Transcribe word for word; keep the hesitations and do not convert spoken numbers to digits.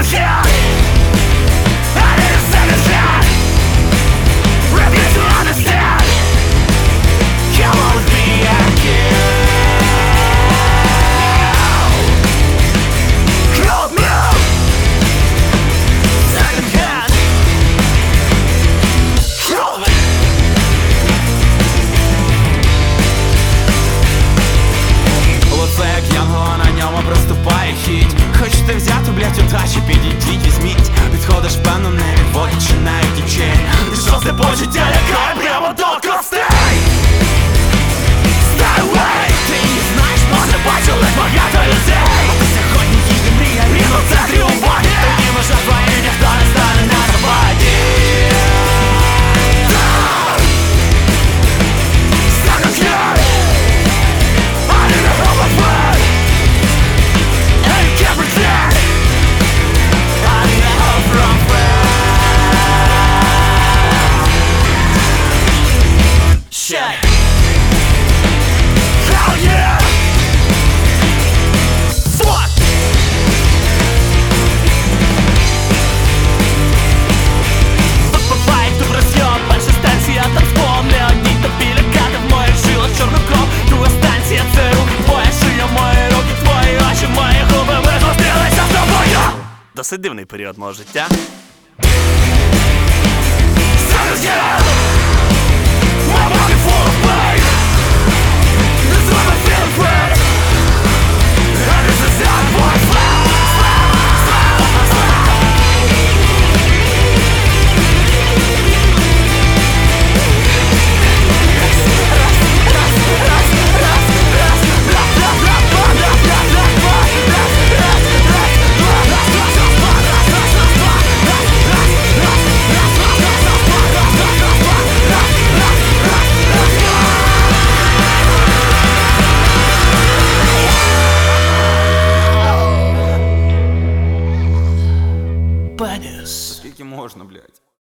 second chance. I need a second chance. Refuse to understand. Come on with me again. Hold me up. Second hand. Hold me. Лице як янгола, на ньому проступає хіть. Хочете взяти, блять, удачі, підійдіть, візьміть. Підходиш певно, не відводячи навіть очей. І шосте почуття лякає прямо до костей. Stay away. Ти не знаєш, може бачили багато людей. А ти сьогодні її мрія, рівно в центрі уваги. Тоді межа твоєї ніхто не стане на заваді. Second chance. I need a help of way. And you can't pretend. I need a help from friends. Shit. Hell yeah. Fuck. Буває депресіон, перша станція танцполом. Не одній тобі лякати в моїх жилах чорну кров. Друга станція це рух, твоя шия, мої руки, твої очі, мої губи. Ми зустрілися з тобою. Досить дивний період мого життя. Second chance. My body full of pain. This is what I feel afraid. And this is how I feel. Скільки можна, блядь?